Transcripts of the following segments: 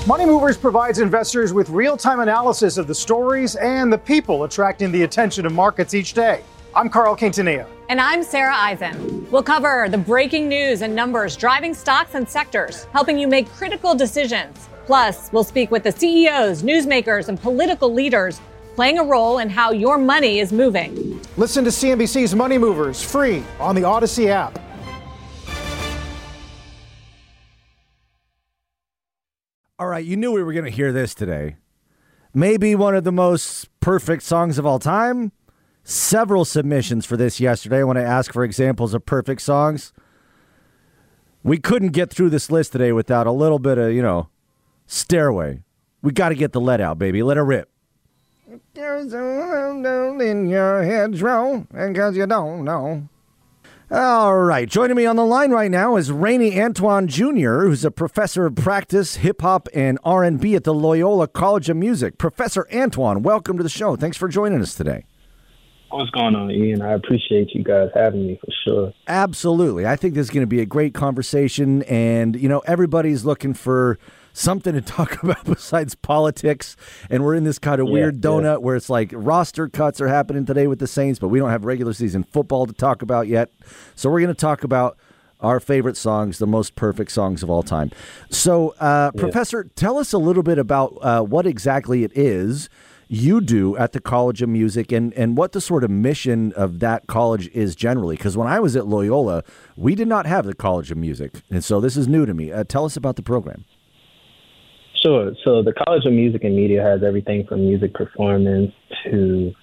Money Movers provides investors with real-time analysis of the stories and the people attracting the attention of markets each day. I'm Carl Quintanilla. And I'm Sarah Eisen. We'll cover the breaking news and numbers driving stocks and sectors, helping you make critical decisions. Plus, we'll speak with the CEOs, newsmakers, and political leaders playing a role in how your money is moving. Listen to CNBC's Money Movers free on the Odyssey app. All right, you knew we were going to hear this today. Maybe one of the most perfect songs of all time. Several submissions for this yesterday when I asked for examples of perfect songs. We couldn't get through this list today without a little bit of, Stairway. We got to get the lead out, baby. Let her rip. There's a window in your hedgerow, because you don't know. All right, joining me on the line right now is Rainey Antoine Jr., who's a professor of practice, hip-hop, and R&B at the Loyola College of Music. Professor Antoine, welcome to the show. Thanks for joining us today. What's going on, Ian? I appreciate you guys having me for sure. Absolutely. I think this is going to be a great conversation, and, everybody's looking for something to talk about besides politics, and we're in this kind of weird donut where it's like roster cuts are happening today with the Saints, but we don't have regular season football to talk about yet. So we're going to talk about our favorite songs, the most perfect songs of all time. So, Professor, tell us a little bit about what exactly it is you do at the College of Music and what the sort of mission of that college is generally. Because when I was at Loyola, we did not have the College of Music, and so this is new to me. Tell us about the program. Sure. So the College of Music and Media has everything from music performance to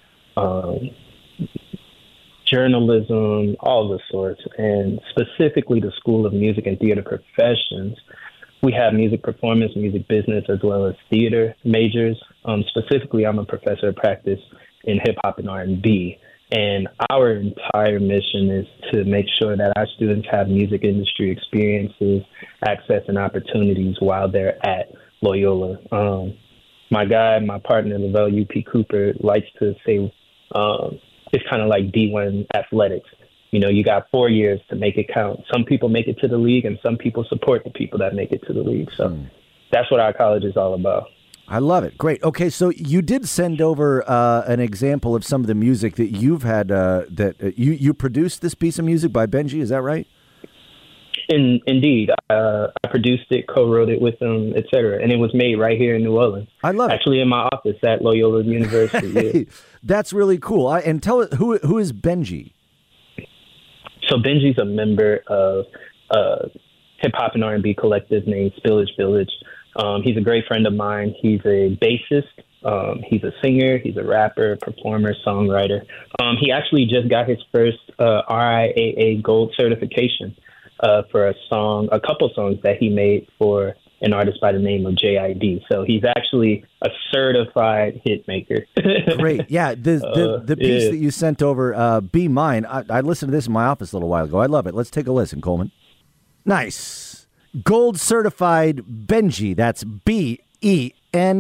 journalism, all the sorts. And specifically the School of Music and Theater Professions, we have music performance, music business, as well as theater majors. Specifically, I'm a professor of practice in hip-hop and R&B. And our entire mission is to make sure that our students have music industry experiences, access, and opportunities while they're at Loyola. My partner, Lavelle UP Cooper, likes to say it's kind of like D1 athletics. You got 4 years to make it count. Some people make it to the league, and some people support the people that make it to the league. So that's what our college is all about. I love it. Great. Okay, so you did send over an example of some of the music that you've had, you produced this piece of music by Benji, is that right? Indeed. I produced it, co-wrote it with him, et cetera. And it was made right here in New Orleans. I love it. Actually in my office at Loyola University. Hey, that's really cool. And tell us, who is Benji? So Benji's a member of a hip-hop and R&B collective named Spillage Village. He's a great friend of mine. He's a bassist. He's a singer. He's a rapper, performer, songwriter. He actually just got his first RIAA Gold certification for a couple songs that he made for an artist by the name of JID. So he's actually a certified hit maker. Great. Yeah, the piece that you sent over, Be Mine, I listened to this in my office a little while ago. I love it. Let's take a listen, Coleman. Nice. Gold certified Benji. That's BENJI,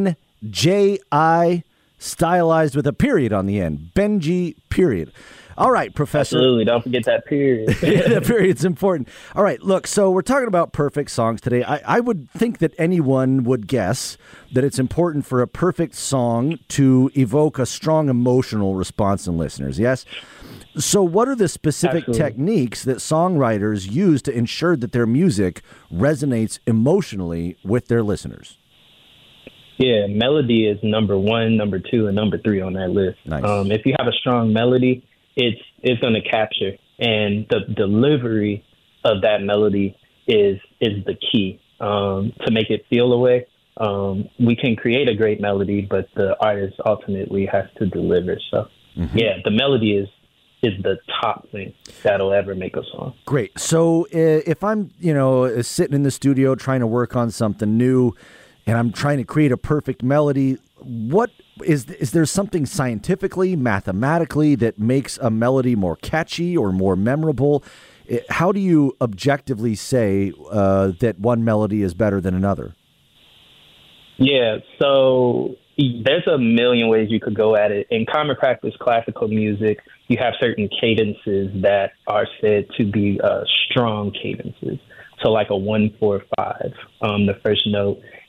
stylized with a period on the end. Benji, period. All right, Professor. Absolutely. Don't forget that period. The period's important. All right, look, so we're talking about perfect songs today. I would think that anyone would guess that it's important for a perfect song to evoke a strong emotional response in listeners, yes? So what are the specific techniques that songwriters use to ensure that their music resonates emotionally with their listeners? Yeah, melody is number 1, number 2, and number 3 on that list. Nice. If you have a strong melody, it's going to capture, and the delivery of that melody is the key to make it feel a way. We can create a great melody, but the artist ultimately has to deliver. So, yeah, the melody is the top thing that'll ever make a song. Great. So if I'm, sitting in the studio trying to work on something new, and I'm trying to create a perfect melody, what is there something scientifically, mathematically that makes a melody more catchy or more memorable? How do you objectively say that one melody is better than another? Yeah, so there's a million ways you could go at it. In common practice classical music, you have certain cadences that are said to be strong cadences. So like a 1-4-5, the first note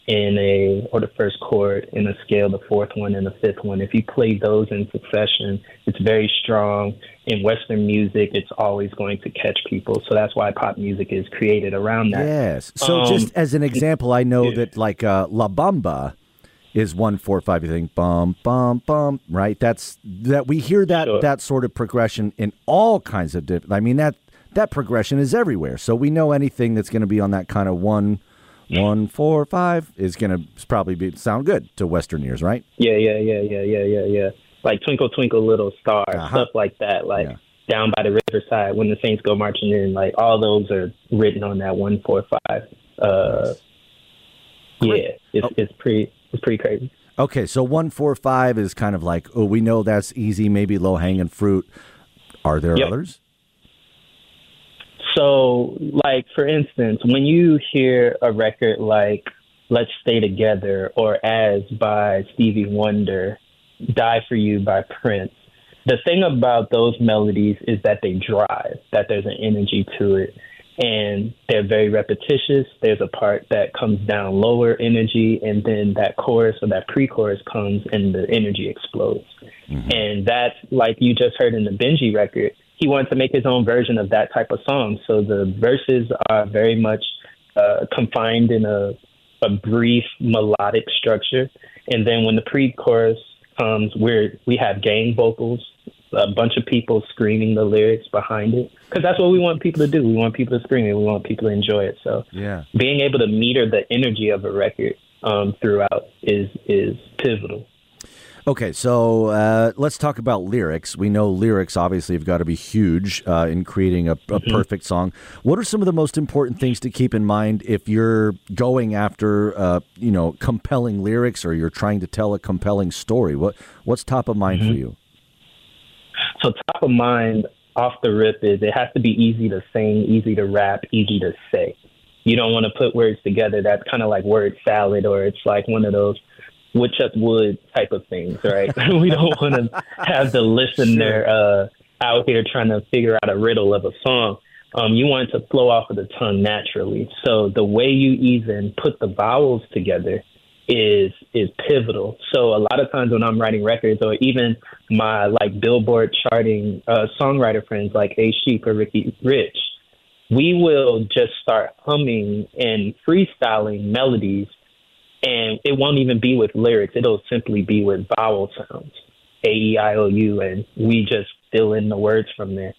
or the first chord in a scale, the fourth one and the fifth one. If you play those in succession, it's very strong. In Western music, it's always going to catch people. So that's why pop music is created around that. Yes. So just as an example, I know that like La Bamba is 1-4-5. You think bum bum bum, right? That we hear that Sure. that sort of progression in all kinds of different. I mean that progression is everywhere. So we know anything that's going to be on that kind of 1-4-5 is going to probably sound good to Western ears, right? Yeah. Like Twinkle Twinkle Little Star, stuff like that. Like Down by the Riverside, When the Saints Go Marching In. Like all those are written on that 1-4-5. It's pretty crazy. Okay, so 1-4-5 is kind of like, oh, we know that's easy, maybe low hanging fruit. Are there others? So, like, for instance, when you hear a record like Let's Stay Together or As by Stevie Wonder, Die For You by Prince, the thing about those melodies is that they drive, that there's an energy to it, and they're very repetitious. There's a part that comes down lower energy, and then that chorus or that pre-chorus comes and the energy explodes. Mm-hmm. And that's like you just heard in the Benji record. He wanted to make his own version of that type of song. So the verses are very much confined in a brief melodic structure. And then when the pre-chorus comes, we have gang vocals, a bunch of people screaming the lyrics behind it. Because that's what we want people to do. We want people to scream it. We want people to enjoy it. So being able to meter the energy of a record throughout is pivotal. Okay, so let's talk about lyrics. We know lyrics obviously have got to be huge in creating a perfect song. What are some of the most important things to keep in mind if you're going after compelling lyrics or you're trying to tell a compelling story? What's top of mind for you? So top of mind off the rip is it has to be easy to sing, easy to rap, easy to say. You don't want to put words together that's kind of like word salad, or it's like one of those woodchuck wood type of things, right? We don't want to have the listener out here trying to figure out a riddle of a song. You want it to flow off of the tongue naturally. So the way you even put the vowels together is pivotal. So a lot of times when I'm writing records, or even my like Billboard charting songwriter friends like A Sheep or Ricky Rich, we will just start humming and freestyling melodies. And it won't even be with lyrics. It'll simply be with vowel sounds, A, E, I, O, U, and we just fill in the words from there.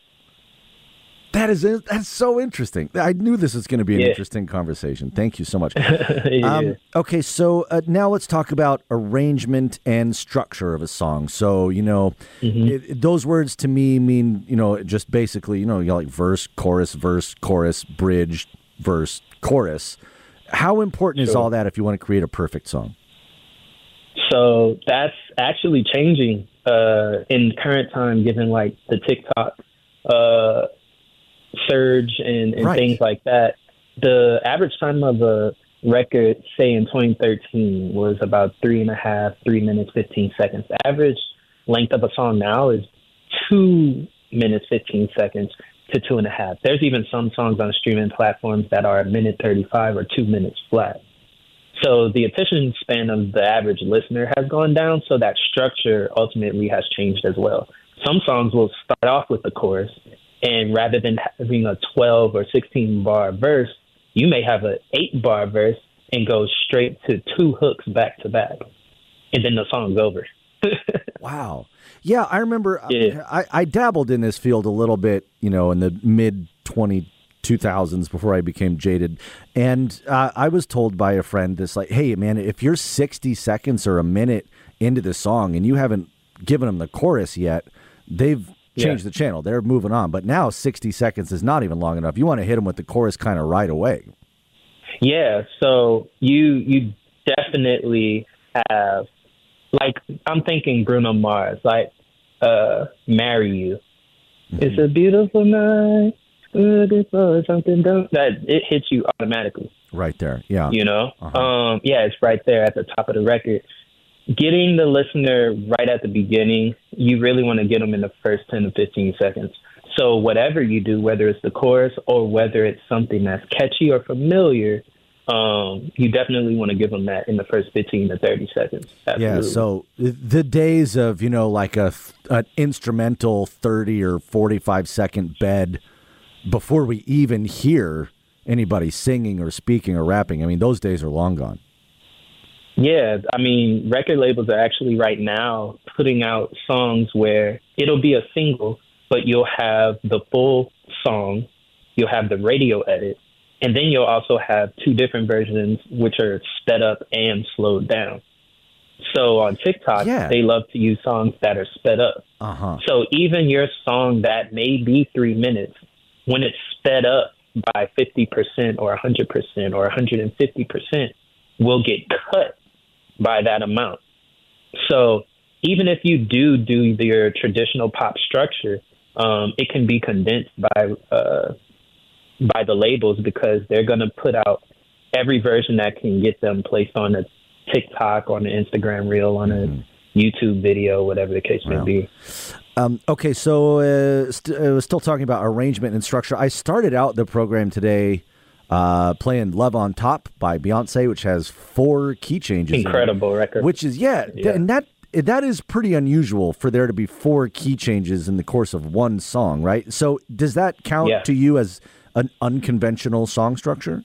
That's so interesting. I knew this was going to be an interesting conversation. Thank you so much. Okay, so now let's talk about arrangement and structure of a song. So, those words to me mean, just basically, like verse, chorus, bridge, verse, chorus. How important is all that if you want to create a perfect song? So that's actually changing in current time, given like the TikTok surge and things like that. The average time of a record, say in 2013, was about 3 minutes, 15 seconds. The average length of a song now is 2 minutes, 15 seconds. To 2.5. There's even some songs on streaming platforms that are 1:35 or 2 minutes flat. So the attention span of the average listener has gone down, so that structure ultimately has changed as well. Some songs will start off with the chorus, and rather than having a 12 or 16 bar verse, you may have an 8-bar verse and go straight to 2 hooks back to back, and then the song's over. Wow. Yeah, I remember I dabbled in this field a little bit, in the mid-2000s before I became jaded. And I was told by a friend this, like, hey, man, if you're 60 seconds or a minute into the song and you haven't given them the chorus yet, they've changed the channel. They're moving on. But now 60 seconds is not even long enough. You want to hit them with the chorus kind of right away. Yeah, so you definitely have... Like, I'm thinking Bruno Mars, like, Marry You. Mm-hmm. It's a beautiful night, looking for something that it hits you automatically. Right there, yeah. It's right there at the top of the record. Getting the listener right at the beginning, you really want to get them in the first 10 to 15 seconds. So whatever you do, whether it's the chorus or whether it's something that's catchy or familiar, you definitely want to give them that in the first 15 to 30 seconds. Absolutely. Yeah, so the days of, like an instrumental 30 or 45-second bed before we even hear anybody singing or speaking or rapping, I mean, those days are long gone. Yeah, I mean, record labels are actually right now putting out songs where it'll be a single, but you'll have the full song, you'll have the radio edit, and then you'll also have two different versions, which are sped up and slowed down. So on TikTok, they love to use songs that are sped up. So even your song that may be 3 minutes, when it's sped up by 50% or 100% or 150%, will get cut by that amount. So even if you do your traditional pop structure, it can be condensed by the labels because they're going to put out every version that can get them placed on a TikTok, on an Instagram reel, on a YouTube video, whatever the case may be. Okay, so I was still talking about arrangement and structure. I started out the program today playing Love on Top by Beyonce, which has 4 key changes. Incredible record. Which is, and that is pretty unusual for there to be 4 key changes in the course of one song, right? So does that count to you as an unconventional song structure?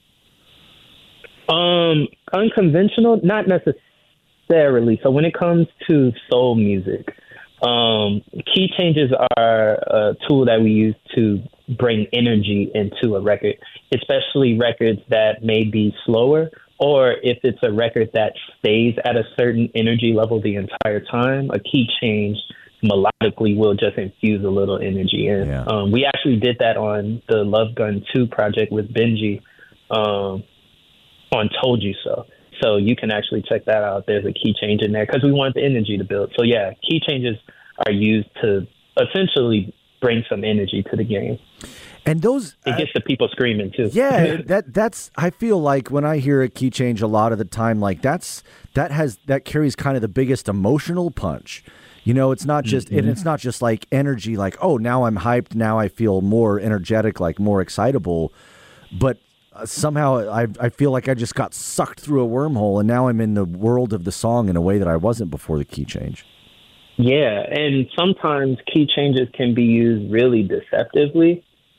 Unconventional, not necessarily. So when it comes to soul music, key changes are a tool that we use to bring energy into a record, especially records that may be slower, or if it's a record that stays at a certain energy level the entire time, a key change melodically will just infuse a little energy in. We actually did that on the Love Gun 2 project with Benji on Told You So. So you can actually check that out. There's a key change in there because we want the energy to build. So yeah, key changes are used to essentially bring some energy to the game. And those it gets the people screaming too. Yeah, that's I feel like when I hear a key change a lot of the time, like that carries kind of the biggest emotional punch. It's not just and it's not just like energy, like, oh, now I'm hyped, now I feel more energetic, like more excitable, but somehow I feel like I just got sucked through a wormhole and now I'm in the world of the song in a way that I wasn't before the key change. Yeah, and sometimes key changes can be used really deceptively.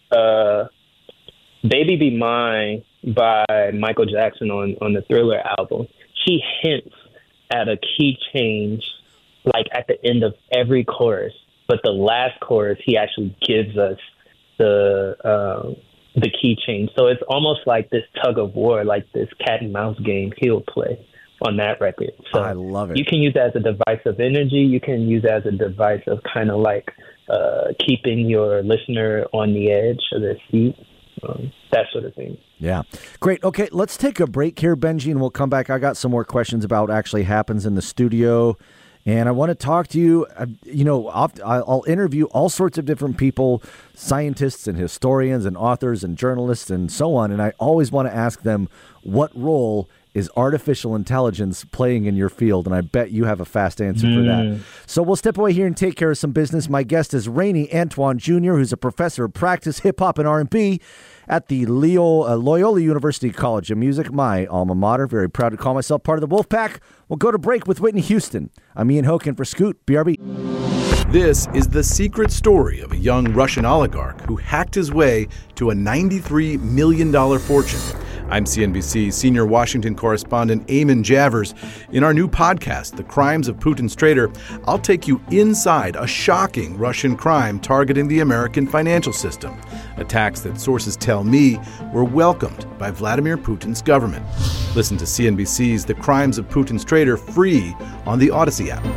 Baby Be Mine by Michael Jackson on the Thriller album, he hints at a key change like at the end of every chorus, but the last chorus he actually gives us the key change. So it's almost like this tug of war, like this cat and mouse game he'll play on that record. So I love it. You can use it as a device of energy. You can use it as a device of kind of like keeping your listener on the edge of their seat, that sort of thing. Yeah. Great. Okay, let's take a break here, Benji, and we'll come back. I got some more questions about what actually happens in the studio. And I want to talk to you, I'll interview all sorts of different people, scientists and historians and authors and journalists and so on. And I always want to ask them, what role is artificial intelligence playing in your field? And I bet you have a fast answer for that. So we'll step away here and take care of some business. My guest is Rainey Antoine Jr., who's a professor of practice, hip-hop, and R&B at the Loyola University College of Music, my alma mater. Very proud to call myself part of the Wolfpack. We'll go to break with Whitney Houston. I'm Ian Hoken for Scoot, BRB. This is the secret story of a young Russian oligarch who hacked his way to a $93 million fortune. I'm CNBC senior Washington correspondent Eamon Javers. In our new podcast, The Crimes of Putin's Traitor, I'll take you inside a shocking Russian crime targeting the American financial system. Attacks that sources tell me were welcomed by Vladimir Putin's government. Listen to CNBC's The Crimes of Putin's Traitor free on the Odyssey app.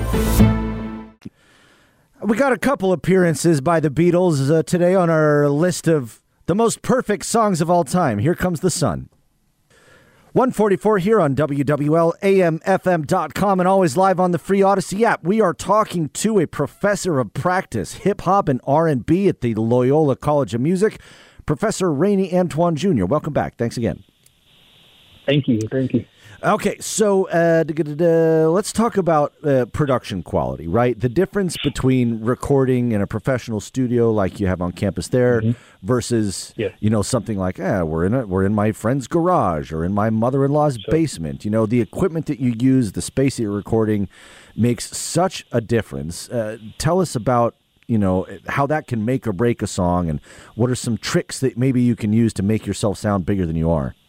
We got a couple appearances by the Beatles today on our list of the most perfect songs of all time. Here Comes the Sun. 144 here on WWL-AMFM.com and always live on the free Odyssey app. We are talking to a professor of practice, hip-hop and R&B at the Loyola College of Music, Professor Rainey Antoine Jr. Welcome back. Thanks again. Thank you. Okay, so let's talk about production quality, right? The difference between recording in a professional studio like you have on campus there versus, something like, we're in my friend's garage or in my mother-in-law's basement. The equipment that you use, the space that you're recording makes such a difference. Tell us about, how that can make or break a song, and what are some tricks that maybe you can use to make yourself sound bigger than you are?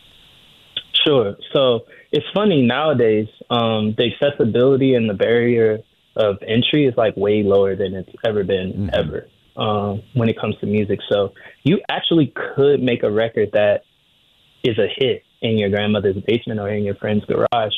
Sure. So it's funny nowadays, the accessibility and the barrier of entry is like way lower than it's ever been ever when it comes to music. So you actually could make a record that is a hit in your grandmother's basement or in your friend's garage.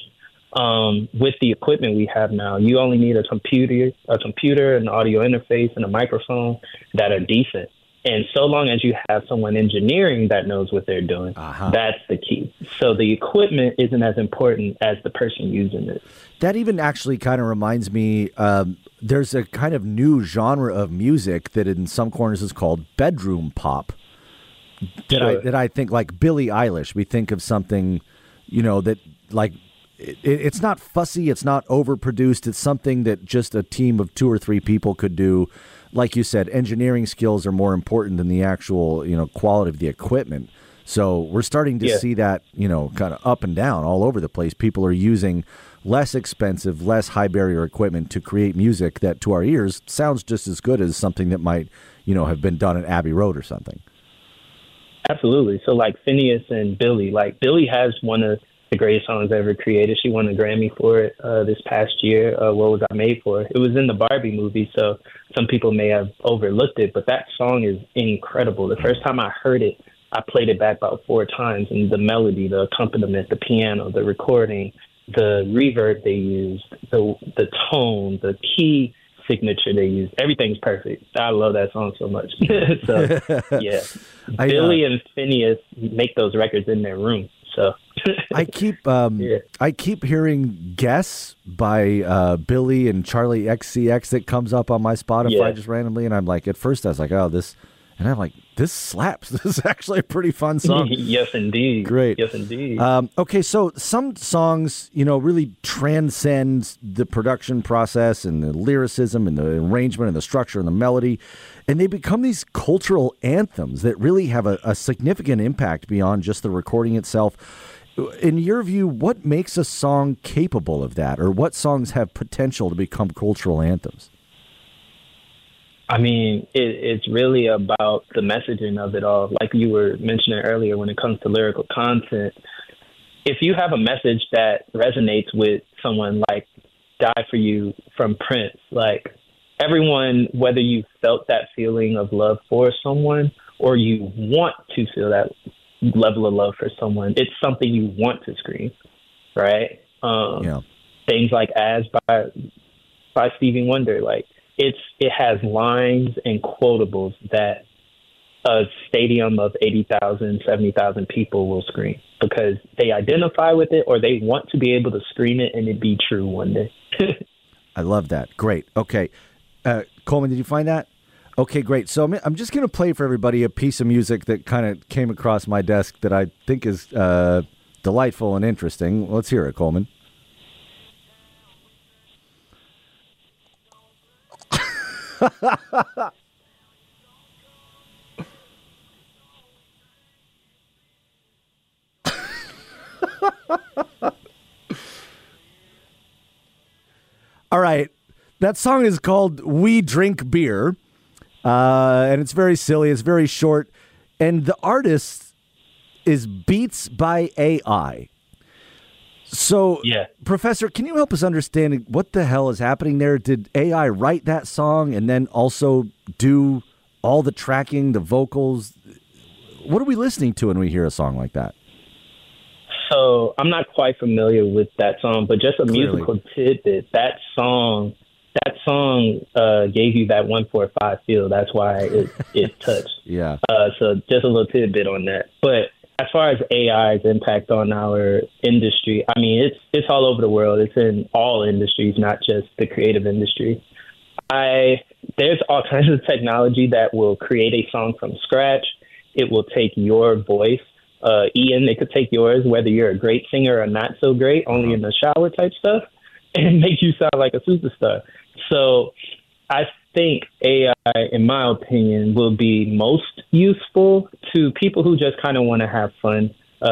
With the equipment we have now, you only need a computer, an audio interface, and a microphone that are decent. And so long as you have someone engineering that knows what they're doing, that's the key. So the equipment isn't as important as the person using it. That even actually kind of reminds me, there's a kind of new genre of music that in some corners is called bedroom pop. That I think, like Billie Eilish, we think of something, that like it's not fussy, it's not overproduced, it's something that just a team of 2 or 3 people could do. Like you said, engineering skills are more important than the actual, quality of the equipment. So we're starting to see that, kind of up and down all over the place. People are using less expensive, less high barrier equipment to create music that to our ears sounds just as good as something that might, have been done at Abbey Road or something. Absolutely. So like Phineas and Billie, like Billie has one of the greatest songs ever created. She won a Grammy for it this past year. What Was I Made For? It was in the Barbie movie, so some people may have overlooked it, but that song is incredible. The first time I heard it, I played it back about 4 times, and the melody, the accompaniment, the piano, the recording, the reverb they used, the tone, the key signature they used, everything's perfect. I love that song so much. So, yeah. Billie and Phineas make those records in their room. So I keep hearing "Guess" by Billie and Charlie XCX that comes up on my Spotify just randomly, and I'm like, at first I was like, oh, this, and I'm like, this slaps. This is actually a pretty fun song. Yes, indeed. Great. Yes, indeed. Okay, so some songs, really transcend the production process and the lyricism and the arrangement and the structure and the melody, and they become these cultural anthems that really have a significant impact beyond just the recording itself. In your view, what makes a song capable of that, or what songs have potential to become cultural anthems? I mean, it's really about the messaging of it all. Like you were mentioning earlier, when it comes to lyrical content, if you have a message that resonates with someone like Die For You from Prince, like everyone, whether you felt that feeling of love for someone or you want to feel that level of love for someone, it's something you want to scream, right? Things like As by Stevie Wonder, like, it has lines and quotables that a stadium of 80,000, 70,000 people will scream because they identify with it or they want to be able to scream it and it be true one day. I love that. Great. Okay. Coleman, did you find that? Okay, great. So I'm just going to play for everybody a piece of music that kind of came across my desk that I think is delightful and interesting. Let's hear it, Coleman. All right. That song is called We Drink Beer, and it's very silly. It's very short, and the artist is Beats by AI. So, Professor, can you help us understand what the hell is happening there? Did AI write that song and then also do all the tracking, the vocals? What are we listening to when we hear a song like that? So I'm not quite familiar with that song, but just a musical tidbit. That song gave you that 145 feel. That's why it touched. Yeah. So just a little tidbit on that. But as far as AI's impact on our industry, I mean, it's all over the world. It's in all industries, not just the creative industry. There's all kinds of technology that will create a song from scratch. It will take your voice, Ian, it could take yours, whether you're a great singer or not so great, only in the shower type stuff, and make you sound like a superstar. So I think AI, in my opinion, will be most useful to people who just kind of want to have fun,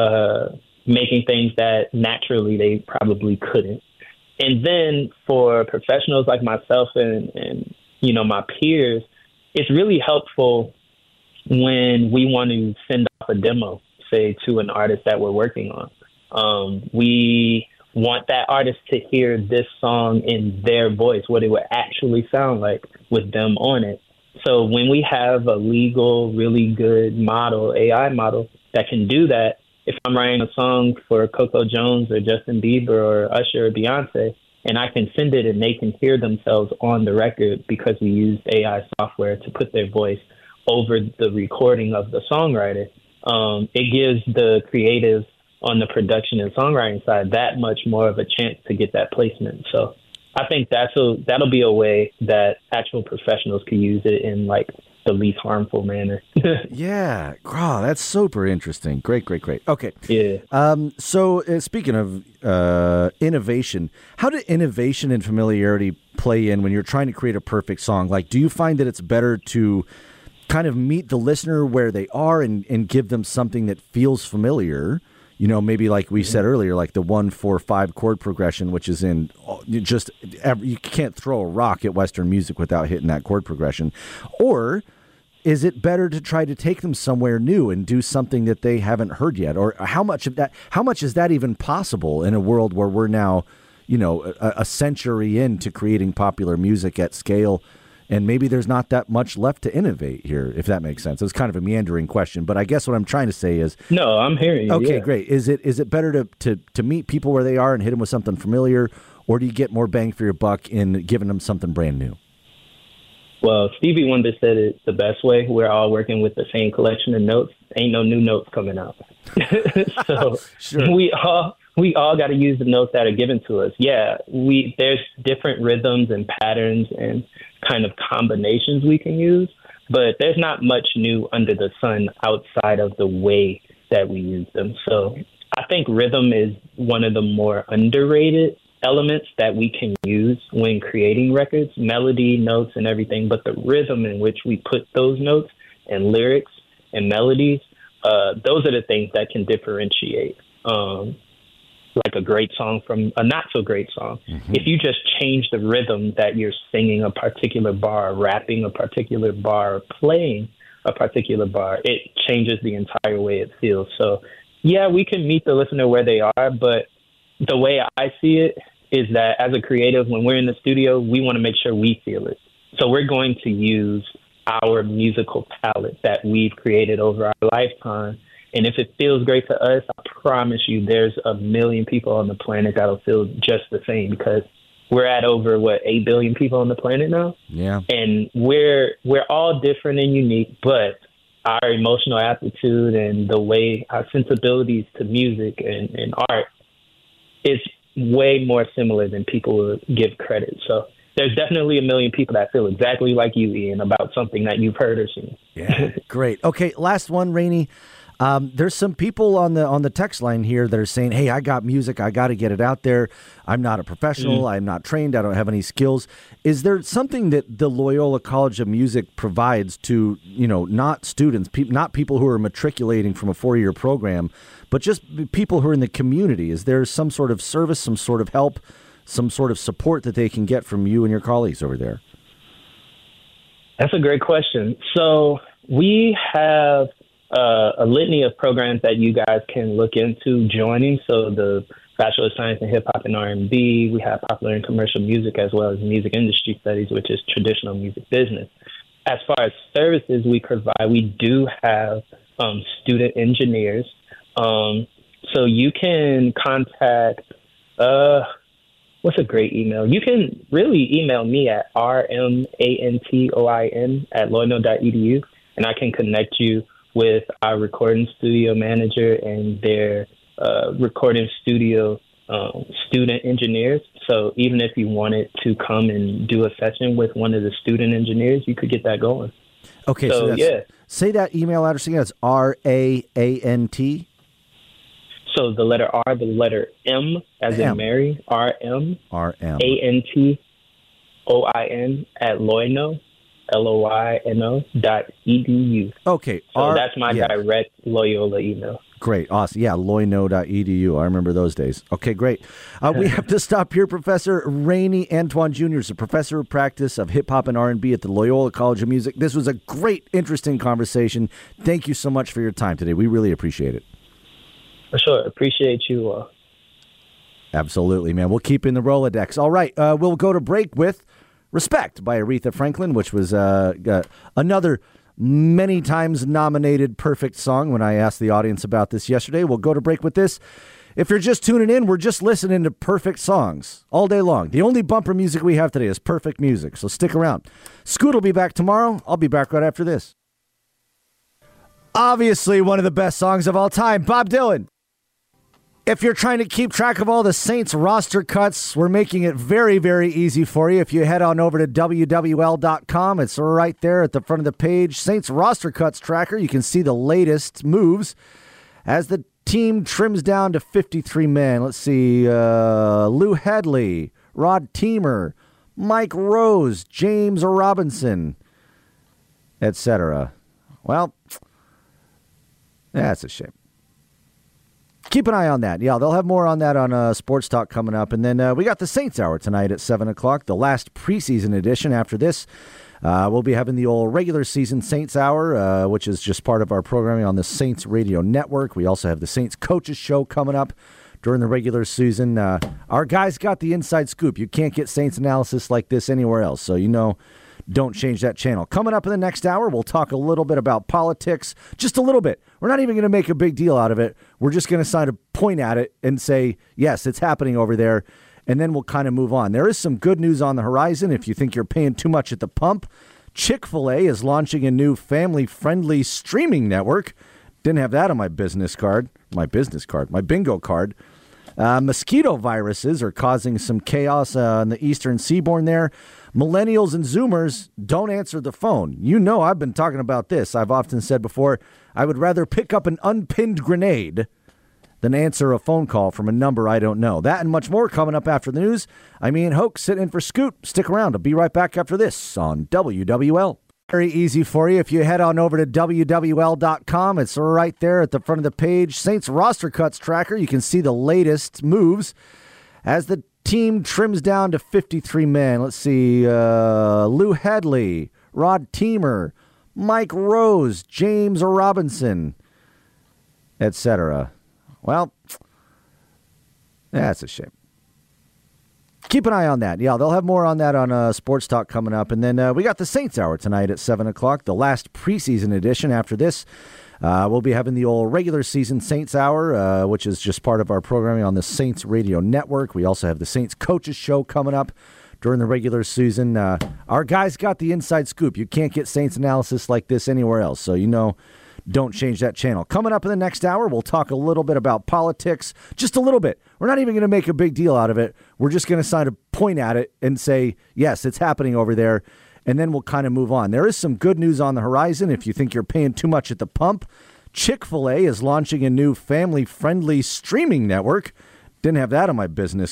making things that naturally they probably couldn't. And then for professionals like myself and my peers, it's really helpful when we want to send off a demo, say, to an artist that we're working on. We want that artist to hear this song in their voice, what it would actually sound like with them on it. So when we have a legal, really good model, AI model that can do that, if I'm writing a song for Coco Jones or Justin Bieber or Usher or Beyonce, and I can send it and they can hear themselves on the record because we used AI software to put their voice over the recording of the songwriter, it gives the creative on the production and songwriting side that much more of a chance to get that placement. So I think that'll be a way that actual professionals could use it in like the least harmful manner. Yeah. Wow, that's super interesting. Great. Okay. Yeah. So speaking of innovation, how do innovation and familiarity play in when you're trying to create a perfect song? Like, do you find that it's better to kind of meet the listener where they are and give them something that feels familiar? You know, maybe like we said earlier, like the 1-4-5 chord progression, which is in just you can't throw a rock at Western music without hitting that chord progression. Or is it better to try to take them somewhere new and do something that they haven't heard yet? Or how much is that even possible in a world where we're now, a century into creating popular music at scale? And maybe there's not that much left to innovate here, if that makes sense. It's kind of a meandering question, but I guess what I'm trying to say is... No, I'm hearing you. Okay, yeah. Great. Is it better to meet people where they are and hit them with something familiar, or do you get more bang for your buck in giving them something brand new? Well, Stevie Wonder said it the best way. We're all working with the same collection of notes. Ain't no new notes coming out. So Sure. we all got to use the notes that are given to us. Yeah, there's different rhythms and patterns and kind of combinations we can use, but there's not much new under the sun outside of the way that we use them. So I think rhythm is one of the more underrated elements that we can use when creating records, melody, notes, and everything, but the rhythm in which we put those notes and lyrics and melodies, those are the things that can differentiate like a great song from a not so great song. Mm-hmm. If you just change the rhythm that you're singing a particular bar, rapping a particular bar, or playing a particular bar, it changes the entire way it feels. So yeah, we can meet the listener where they are, but the way I see it is that as a creative, when we're in the studio, we want to make sure we feel it. So we're going to use our musical palette that we've created over our lifetime. And if it feels great to us, I promise you there's a million people on the planet that'll feel just the same, because we're at over, 8 billion people on the planet now? Yeah. And we're all different and unique, but our emotional aptitude and the way our sensibilities to music and art is way more similar than people would give credit. So there's definitely a million people that feel exactly like you, Ian, about something that you've heard or seen. Yeah, great. Okay, last one, Rainey. There's some people on the text line here that are saying, hey, I got music. I got to get it out there. I'm not a professional. Mm-hmm. I'm not trained. I don't have any skills. Is there something that the Loyola College of Music provides to, not students, not people who are matriculating from a 4-year program, but just people who are in the community? Is there some sort of service, some sort of help, some sort of support that they can get from you and your colleagues over there? That's a great question. So we have a litany of programs that you guys can look into joining. So the Bachelor of Science in Hip Hop and R&B, we have Popular and Commercial Music, as well as Music Industry Studies, which is traditional music business. As far as services we provide, we do have student engineers. So you can contact, what's a great email? You can really email me at rmantoin@loyola.edu, and I can connect you with our recording studio manager and their recording studio student engineers. So even if you wanted to come and do a session with one of the student engineers, you could get that going. Okay, so that's, say that email address again. It's RAANT. So the letter R, the letter M, as in Mary, RM, ANTOIN at Loyno, LOYNO.edu. Okay. So that's my direct Loyola email. Great. Awesome. Yeah, loyno.edu. I remember those days. Okay, great. We have to stop here. Professor Rainey Antoine Jr. is a professor of practice of hip-hop and R&B at the Loyola College of Music. This was a great, interesting conversation. Thank you so much for your time today. We really appreciate it. For sure. Appreciate you. Absolutely, man. We'll keep in the Rolodex. All right. We'll go to break with Respect by Aretha Franklin, which was another many times nominated perfect song when I asked the audience about this yesterday. We'll go to break with this. If you're just tuning in, we're just listening to perfect songs all day long. The only bumper music we have today is perfect music, so stick around. Scoot will be back tomorrow. I'll be back right after this. Obviously, one of the best songs of all time, Bob Dylan. If you're trying to keep track of all the Saints roster cuts, we're making it very, very easy for you. If you head on over to WWL.com, it's right there at the front of the page. Saints roster cuts tracker. You can see the latest moves as the team trims down to 53 men. Let's see. Lou Hedley, Rod Teamer, Mike Rose, James Robinson, etc. Well, that's a shame. Keep an eye on that. Yeah, they'll have more on that on Sports Talk coming up. And then we got the Saints Hour tonight at 7 o'clock, the last preseason edition. After this, we'll be having the old regular season Saints Hour, which is just part of our programming on the Saints Radio Network. We also have the Saints Coaches Show coming up during the regular season. Our guys got the inside scoop. You can't get Saints analysis like this anywhere else. So, don't change that channel. Coming up in the next hour, we'll talk a little bit about politics, just a little bit. We're not even going to make a big deal out of it. We're just going to point at it and say, yes, it's happening over there, and then we'll kind of move on. There is some good news on the horizon. If you think you're paying too much at the pump, Chick-fil-A is launching a new family-friendly streaming network. Didn't have that on my bingo card. Mosquito viruses are causing some chaos on the eastern seaboard there. Millennials and Zoomers don't answer the phone. I've been talking about this. I've often said before, I would rather pick up an unpinned grenade than answer a phone call from a number I don't know. That and much more coming up after the news. I'm Ian Hoke, sitting in for Scoot. Stick around. I'll be right back after this on WWL. Very easy for you. If you head on over to WWL.com, it's right there at the front of the page. Saints roster cuts tracker. You can see the latest moves as the team trims down to 53 men. Let's see. Lou Hedley, Rod Teamer, Mike Rose, James Robinson, etc. Well, that's a shame. Keep an eye on that. Yeah, they'll have more on that on Sports Talk coming up. And then we got the Saints Hour tonight at 7 o'clock, the last preseason edition. After this, we'll be having the old regular season Saints Hour, which is just part of our programming on the Saints Radio Network. We also have the Saints Coaches Show coming up during the regular season. Our guys got the inside scoop. You can't get Saints analysis like this anywhere else. So, don't change that channel. Coming up in the next hour, we'll talk a little bit about politics, just a little bit. We're not even going to make a big deal out of it. We're just going to point at it and say, yes, it's happening over there, and then we'll kind of move on. There is some good news on the horizon. If you think you're paying too much at the pump, Chick-fil-A is launching a new family-friendly streaming network. Didn't have that on my bingo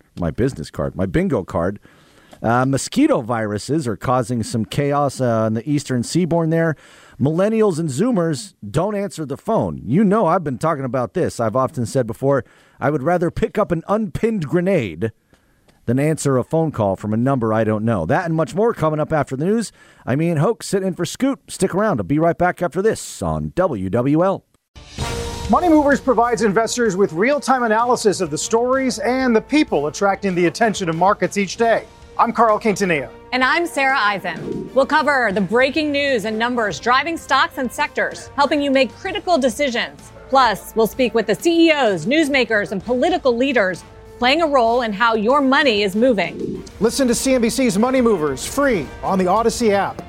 card. Mosquito viruses are causing some chaos on the eastern seaboard there. Millennials and Zoomers don't answer the phone. I've been talking about this. I've often said before, I would rather pick up an unpinned grenade than answer a phone call from a number I don't know. That and much more coming up after the news. I'm Ian Hoke, sitting in for Scoot. Stick around. I'll be right back after this on WWL. Money Movers provides investors with real-time analysis of the stories and the people attracting the attention of markets each day. I'm Carl Quintanilla. And I'm Sarah Eisen. We'll cover the breaking news and numbers driving stocks and sectors, helping you make critical decisions. Plus, we'll speak with the CEOs, newsmakers, and political leaders playing a role in how your money is moving. Listen to CNBC's Money Movers free on the Odyssey app.